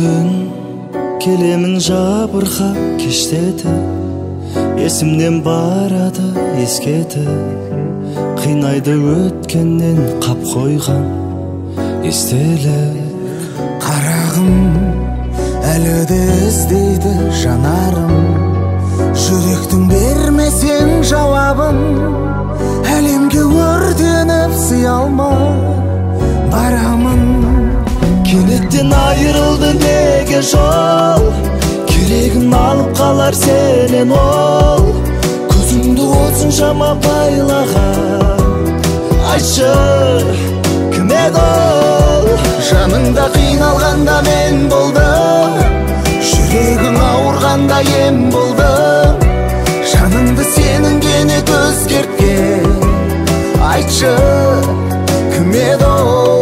түн келемін жабырқап кештетіп, есімнен барады ескетіп, қинайды өткеннен қап қойған естелік. Қарағым әлі де іздейді жанарым, жүректің бермесең жауабын, әлемге өртеніп сый алмай барамын. Кенеттен айырылды неге жол, керегін алып қалар сенен ол. Көзіңді осыншама байлаған, айтшы кім еді ол? Жаныңда қиналғанда мен болдым, жүрегің ауырғанда ем болдым. Жаныңды сенің кенет өзгерткен, айтшы кім еді ол?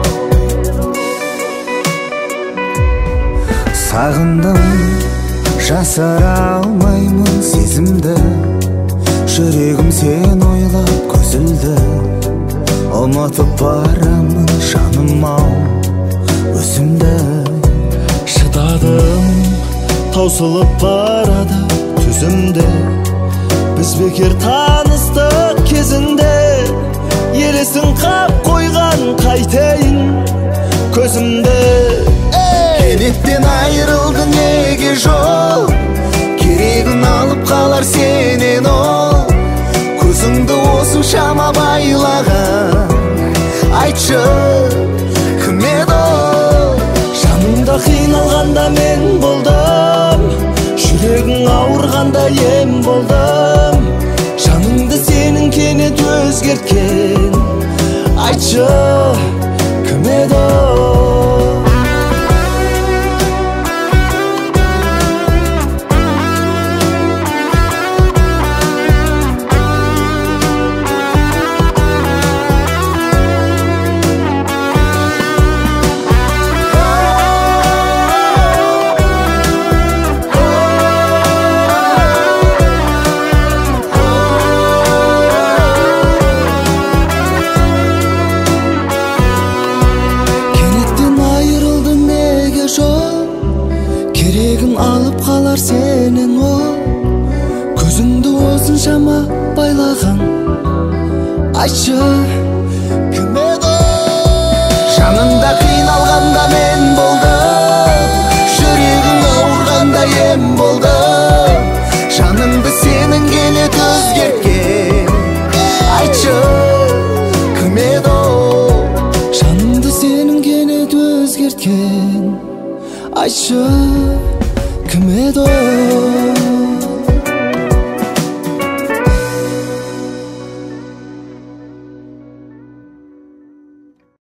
Сағындым, жасыра алмаймын сезімді, жүрегім сен ойлап көзілді. Ұмытып барамын жаным ау өзімді. Шыдадым, таусылып барады түзімде, біз бекер таныстық кезінде. Елесін қап қойған қайтейін көзімде. Кенеттен айырылды неге жол, керегін алып қалар сенен ол. Көзіңді осыншама байлаған, айтшы кім еді ол? Жаныңда қиналғанда мен болдым, жүрегің ауырғанда ем болдым. Жаныңды сенің кенет өзгерткен, айтшы кім еді ол? Керегін алып қалар сенен ол. Көзіңді осыншама байлаған, айтшы кім еді? Жаныңда қиналғанда мен болдым, жүрегің ауырғанда ем болдым. Жаныңды сенің кенет өзгерткен, айтшы кім еді ол? Жаныңды сенің кенет өзгерткен, айтшы кім еді ол?